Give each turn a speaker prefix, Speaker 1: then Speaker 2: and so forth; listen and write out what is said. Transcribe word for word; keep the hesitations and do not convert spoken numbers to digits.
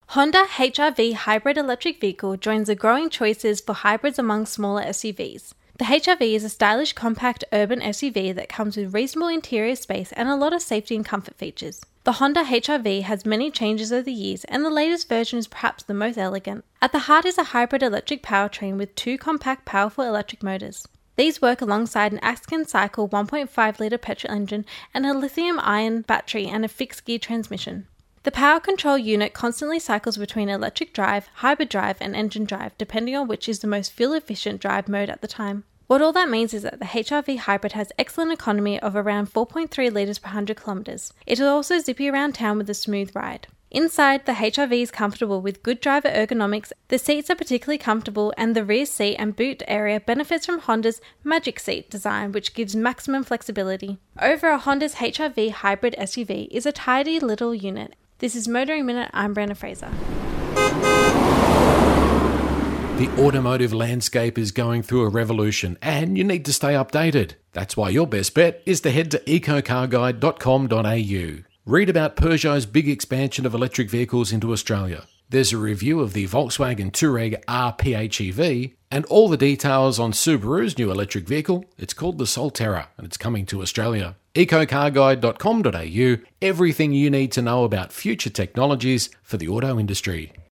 Speaker 1: Honda H R V Hybrid Electric Vehicle joins the growing choices for hybrids among smaller S U Vs. The H R V is a stylish, compact, urban S U V that comes with reasonable interior space and a lot of safety and comfort features. The Honda H R V has many changes over the years, and the latest version is perhaps the most elegant. At the heart is a hybrid electric powertrain with two compact, powerful electric motors. These work alongside an Axion Cycle one point five litre petrol engine and a lithium-ion battery and a fixed-gear transmission. The power control unit constantly cycles between electric drive, hybrid drive, and engine drive, depending on which is the most fuel-efficient drive mode at the time. What all that means is that the H R V Hybrid has excellent economy of around four point three litres per one hundred kilometres. It is also zippy around town with a smooth ride. Inside, the H R V is comfortable with good driver ergonomics, the seats are particularly comfortable, and the rear seat and boot area benefits from Honda's Magic Seat design, which gives maximum flexibility. Overall, Honda's H R V Hybrid S U V is a tidy little unit. This is Motoring Minute, I'm Brenna Fraser.
Speaker 2: The automotive landscape is going through a revolution and you need to stay updated. That's why your best bet is to head to eco car guide dot com dot a u. Read about Peugeot's big expansion of electric vehicles into Australia. There's a review of the Volkswagen Touareg R PHEV and all the details on Subaru's new electric vehicle. It's called the Solterra and it's coming to Australia. eco car guide dot com dot a u, everything you need to know about future technologies for the auto industry.